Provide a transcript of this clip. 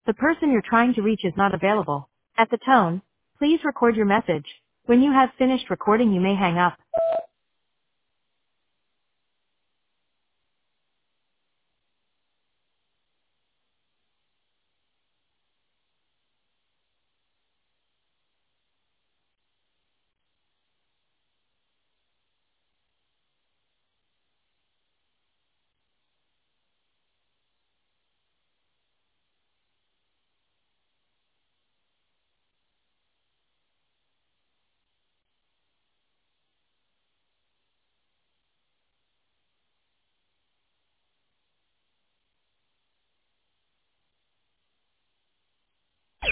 The person you're trying to reach is not available. At the tone, please record your message. When you have finished recording, you may hang up.